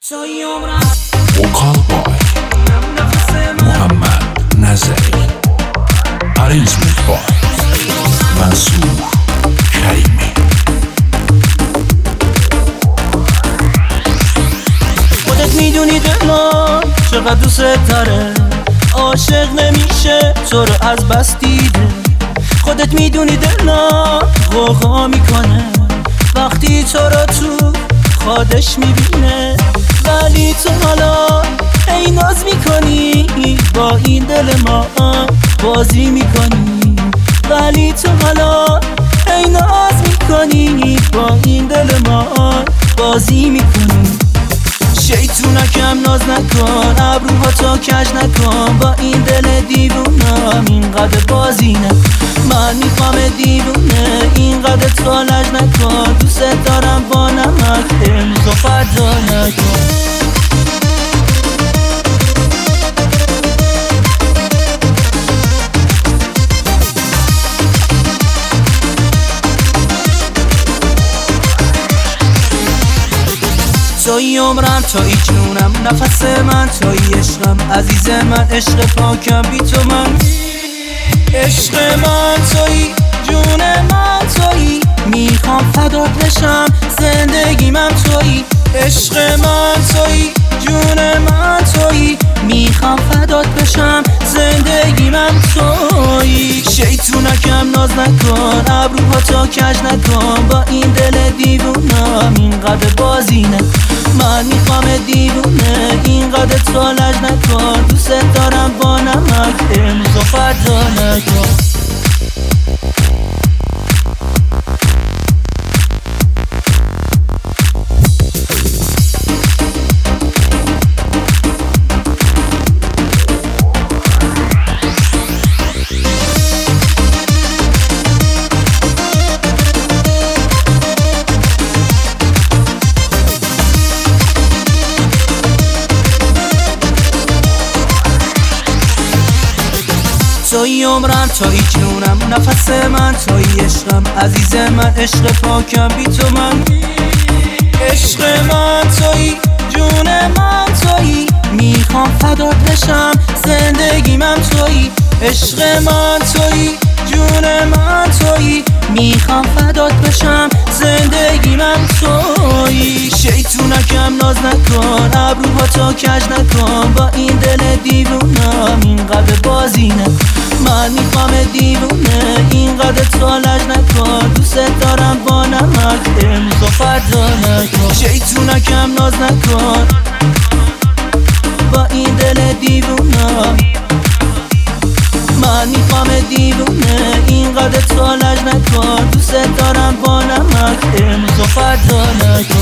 وکال بای محمد نظری، ارنجمنت بای منصور کریمی. خودت میدونی دلم چقدر دوست داره، عاشق نمیشه تو رو از بس دیده. خودت میدونی دلم غوغا میکنه وقتی تو رو تو خودش میبینه، ولی تو حالا ای ناز میکنی با این دل ما بازی میکنی، ولی تو حالا ای ناز میکنی با این دل ما بازی میکنی. شیطونکم ناز نکن، ابروهاتو کج نکن، با این دل دیوونم اینقدر بازی نکن. من میخوام دیوونه اینقدر تو لج نکن، دوست دارم با نمک امروز و فردا نکن. توی عمرم، توی جونم، نفس من، توی عشقم، عزیز من، عشق پاکم بی تو من. عشق من توی، جون من توی، میخوام فدات بشم، زندگی من توی. عشق من توی، جون من توی، میخوام فدات بشم، زندگی من توی. شیطونکم ناز نکن، ابروهاتو کج نکن، با این دل دیوونم اینقدر بازی نکن. من میخوام دیوونه اینقدر تو لج نکن، دوست دارم با نمک امروز و فردا نکن. توی عمرم، توی جونم، نفس من، توی عشقم، عزیز من، عشق پاکم بی تو من. عشق من توی، جون من توی، میخوام فدات بشم، زندگی من توی. عشق من توی، جون من توی، میخوام فدات بشم، زندگی من توی. شیطونکم ناز نکن، ابروهاتو کج نکن، با این دل دیوونم اینقدر بازی نکن. من میخوام دیوونه اینقدر تو لج نکن، دوست دارم با نمک امروز و فردا نکن. شیطونکم ناز نکن با این دل دیوونم، من میخوام دیوونه اینقدر تو لج نکن، دوست دارم با نمک امروز و فردا نکن.